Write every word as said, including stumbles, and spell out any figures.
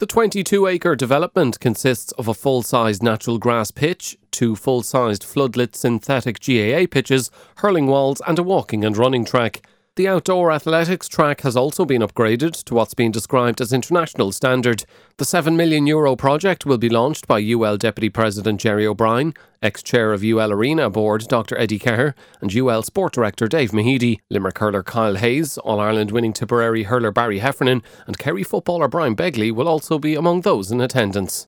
The twenty-two acre development consists of a full-sized natural grass pitch, two full-sized floodlit synthetic G A A pitches, hurling walls and a walking and running track. The outdoor athletics track has also been upgraded to what's been described as international standard. The seven million euro project will be launched by U L Deputy President Jerry O'Brien, ex-chair of U L Arena Board Doctor Eddie Kerr and U L Sport Director Dave Mahedy. Limerick hurler Kyle Hayes, All-Ireland winning Tipperary hurler Barry Heffernan and Kerry footballer Brian Begley will also be among those in attendance.